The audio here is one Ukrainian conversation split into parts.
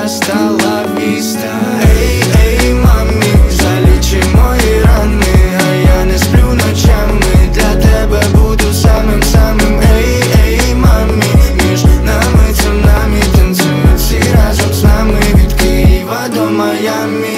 hasta la vista. Ей, ей, мамі, залічи мої рани, а я не сплю ночами, для тебе буду самим-самим. Ей, ей, мамі, між нами цунамі, танцюють всі разом з нами, від Києва до Майамі.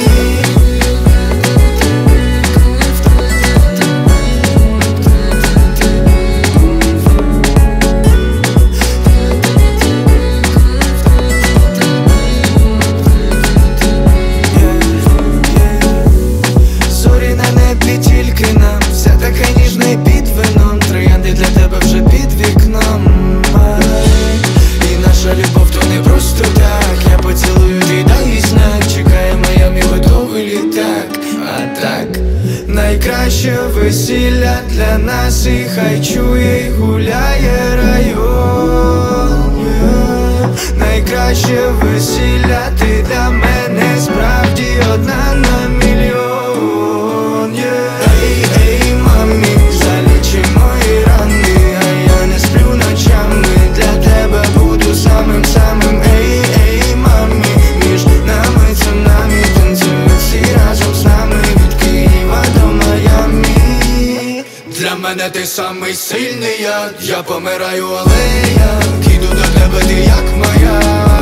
Найкраще весілля для нас, і хай чує, і гуляє район. Найкраще весілля, ти для мене справді одна на мільйон. Ей, ей, мамі, залічи мої рани, а я не сплю ночами, для тебе буду самим-самим. Ей, ей, мамі, між нами цунамі, танцюють всі разом з нами, від Києва до Майамі. Для мене ти самий сильний, я помираю, але я іду до тебе, ти як моя.